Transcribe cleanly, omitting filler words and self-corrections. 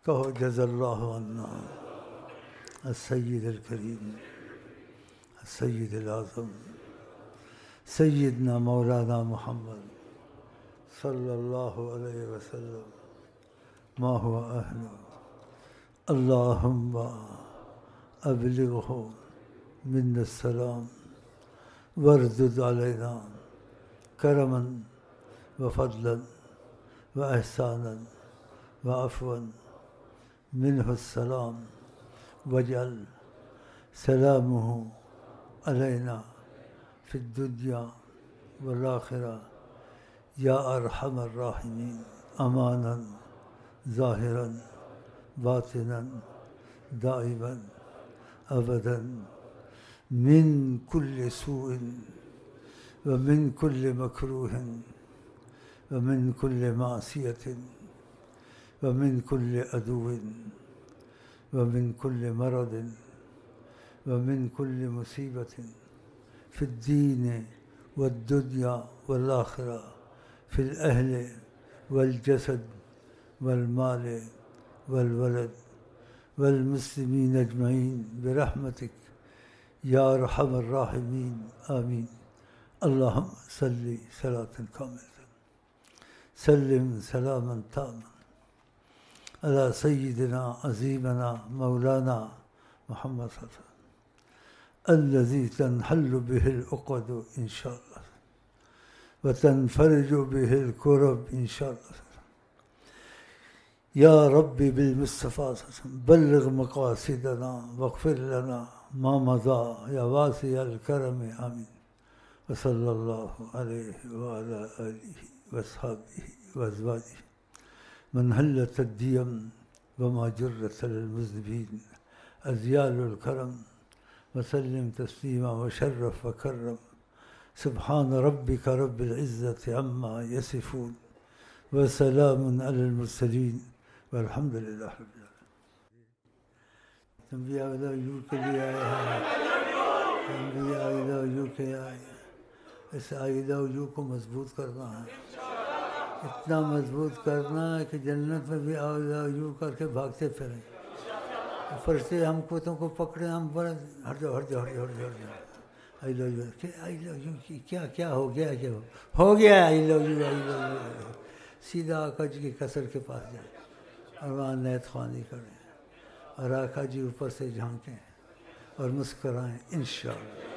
کہو جزا اللہ عنا السید الکریم السید الاعظم سیدنا مولانا محمد صلی اللہ علیہ وسلم ما هو اہلہ اللہم ابلغہ منا السلام واردد علینا کرما وفضلا واحسانا وعفوا منہ السلام واجعل سلامہ علینا فی الدنیا والآخرہ یا ارحم الراحمین امانا ظاہرا باطنا دائما ابدا من کل سوء ومن کل مکروہ ومن کل معصیۃ ومن کل عدو ومن کل مرض ومن کل مصیبت فی الدین والدنیا والآخرہ فی الاہل والجسد والمال والولد والمسلمین اجمعین برحمتک یا ارحم الراحمین آمین اللہم صلی صلاة کاملۃ سلم سلاما تاما علی سیدنا عظیمنا مولانا محمد صلی اللہ علیہ وسلم الذي تنحل به العقد إن شاء الله وتنفرج به الكرب إن شاء الله يا ربي بالمصطفى بلغ مقاصدنا واغفر لنا ما مضى يا واسع الكرم آمين وصلى الله عليه وعلى آله وأصحابه وأزواجه من هلت الديم وما جرت للمذنبين أزيال الكرم وسلم تسلیما وشرف وکرم سبحان ربک رب العزة عما یصفون وسلام علی المرسلین والحمد للہ رب العالمین. تم بھی I love you کے لیے آئے ہیں، ہم بھی I love you کے آئے ہیں. اس I love you کو مضبوط کرنا ہے، اتنا مضبوط کرنا ہے کہ جنت میں بھی I love you کر کے بھاگتے پھریں. فرشتے ہم کوتوں کو پکڑے، ہم بڑے ہٹ جاؤ ہٹ جاؤ ہٹ جاؤ ہٹ جاؤ. آئی love you I love you کیا کیا ہو گیا، کیا ہو گیا آئی love you I love you. سیدھا آقا جی کے قصر کے پاس جائیں اور وہاں نیت خوانی کریں اور آقا جی اوپر سے جھانکیں اور مسکرائیں انشاءاللہ.